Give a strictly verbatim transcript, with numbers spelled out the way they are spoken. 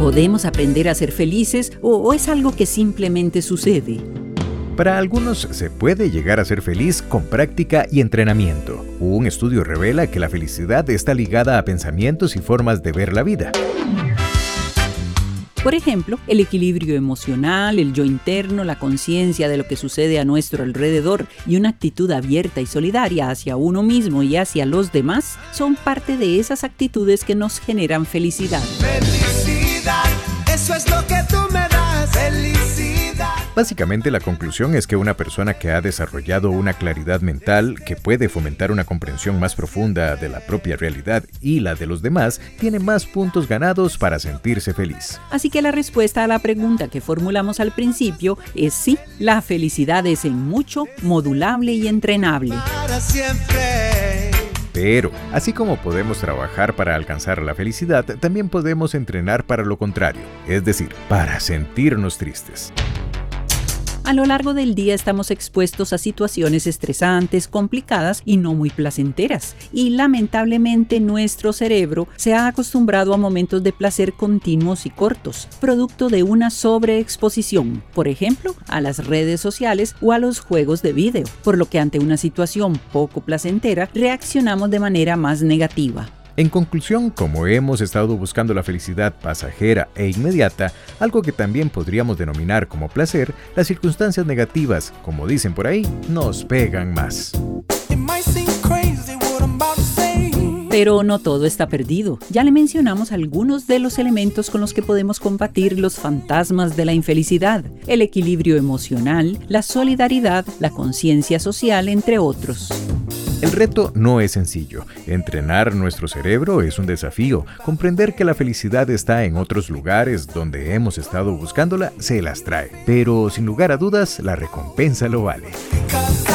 ¿Podemos aprender a ser felices o, o es algo que simplemente sucede? Para algunos se puede llegar a ser feliz con práctica y entrenamiento. Un estudio revela que la felicidad está ligada a pensamientos y formas de ver la vida. Por ejemplo, el equilibrio emocional, el yo interno, la conciencia de lo que sucede a nuestro alrededor y una actitud abierta y solidaria hacia uno mismo y hacia los demás son parte de esas actitudes que nos generan felicidad. Felicidad, eso es lo que tú me das, felicidad. Básicamente, la conclusión es que una persona que ha desarrollado una claridad mental que puede fomentar una comprensión más profunda de la propia realidad y la de los demás, tiene más puntos ganados para sentirse feliz. Así que la respuesta a la pregunta que formulamos al principio es sí, la felicidad es en mucho modulable y entrenable. Para siempre. Pero, así como podemos trabajar para alcanzar la felicidad, también podemos entrenar para lo contrario, es decir, para sentirnos tristes. A lo largo del día estamos expuestos a situaciones estresantes, complicadas y no muy placenteras. Y lamentablemente nuestro cerebro se ha acostumbrado a momentos de placer continuos y cortos, producto de una sobreexposición, por ejemplo, a las redes sociales o a los juegos de vídeo, por lo que ante una situación poco placentera reaccionamos de manera más negativa. En conclusión, como hemos estado buscando la felicidad pasajera e inmediata, algo que también podríamos denominar como placer, las circunstancias negativas, como dicen por ahí, nos pegan más. Pero no todo está perdido. Ya le mencionamos algunos de los elementos con los que podemos combatir los fantasmas de la infelicidad: el equilibrio emocional, la solidaridad, la conciencia social, entre otros. El reto no es sencillo. Entrenar nuestro cerebro es un desafío. Comprender que la felicidad está en otros lugares donde hemos estado buscándola se las trae. Pero sin lugar a dudas, la recompensa lo vale.